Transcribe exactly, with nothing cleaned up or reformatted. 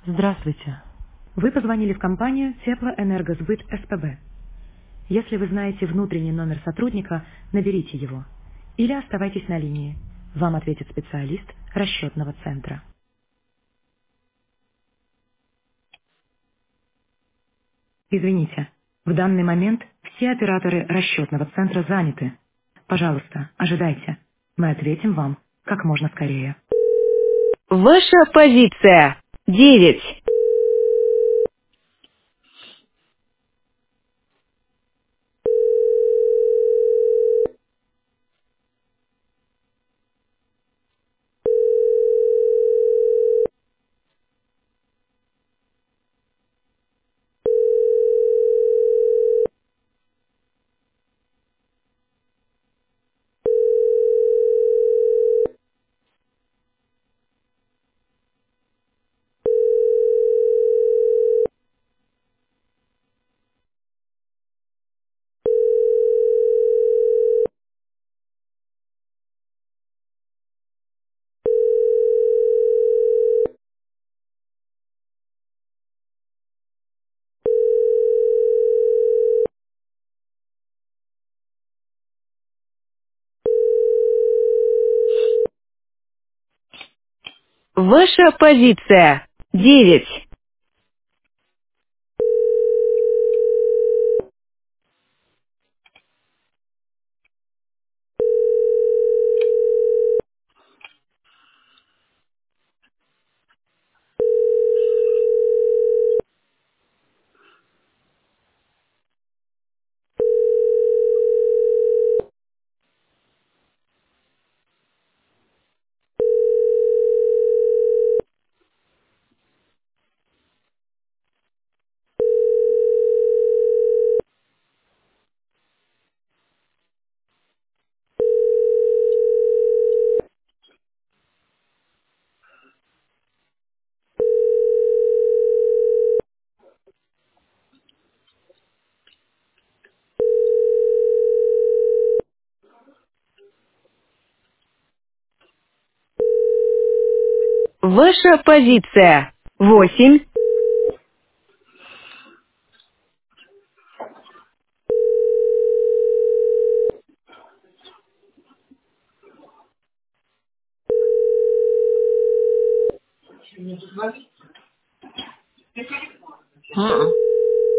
Здравствуйте. Вы позвонили в компанию Теплоэнергосбыт СПБ. Если вы знаете внутренний номер сотрудника, наберите его. Или оставайтесь на линии. Вам ответит специалист расчетного центра. Извините, в данный момент все операторы расчетного центра заняты. Пожалуйста, ожидайте. Мы ответим вам как можно скорее. Ваша позиция. Девять. Ваша позиция. Девять. Ваша позиция. Восемь. Uh-uh.